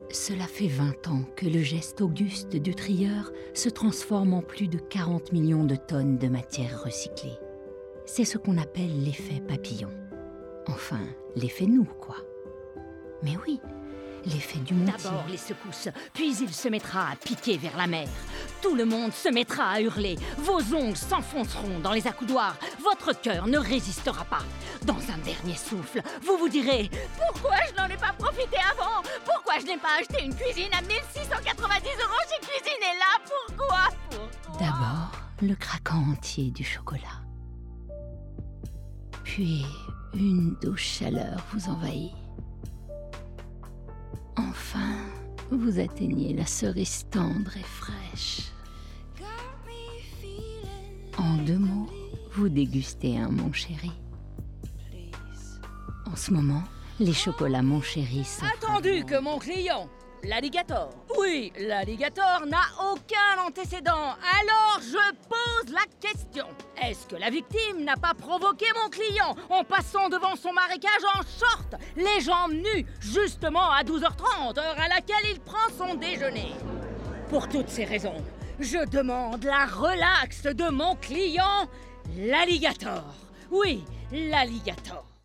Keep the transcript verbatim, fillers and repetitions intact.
Cela fait vingt ans que le geste auguste du trieur se transforme en plus de quarante millions de tonnes de matière recyclée. C'est ce qu'on appelle l'effet papillon. Enfin, l'effet nous, quoi. Mais oui, l'effet du montier. D'abord les secousses, puis il se mettra à piquer vers la mer. Tout le monde se mettra à hurler. Vos ongles s'enfonceront dans les accoudoirs. Votre cœur ne résistera pas. Dans un dernier souffle, vous vous direz « Pourquoi je n'en ai pas profité avant? Pourquoi je n'ai pas acheté une cuisine à mille six cent quatre-vingt-dix euros chez Cuisine et là? Pourquoi? Pourquoi ?» D'abord, le craquant entier du chocolat. Puis, une douce chaleur vous envahit. Enfin, vous atteignez la cerise tendre et fraîche. En deux mots, vous dégustez un Mon Chéri. En ce moment, les chocolats Mon Chéri sont... Attendu que mon client, l'alligator, oui, l'alligator n'a aucun antécédent. Alors je pose la question. Est-ce que la victime n'a pas provoqué mon client en passant devant son marécage en short, les jambes nues, justement à douze heures trente, heure à laquelle il prend son déjeuner? Pour toutes ces raisons, je demande la relaxe de mon client, l'alligator. Oui, l'alligator.